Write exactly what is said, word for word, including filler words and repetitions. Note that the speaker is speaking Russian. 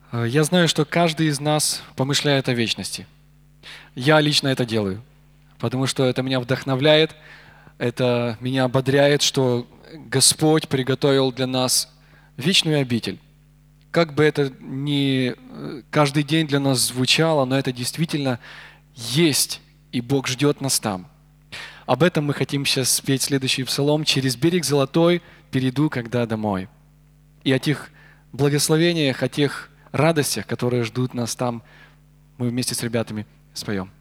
Э, Я знаю, что каждый из нас помышляет о вечности. Я лично это делаю, потому что это меня вдохновляет, это меня ободряет, что Господь приготовил для нас вечную обитель. Как бы это ни э, каждый день для нас звучало, но это действительно есть, и Бог ждет нас там. Об этом мы хотим сейчас спеть следующий псалом «Через берег золотой перейду, когда домой». И о тех благословениях, о тех радостях, которые ждут нас там, мы вместе с ребятами споем.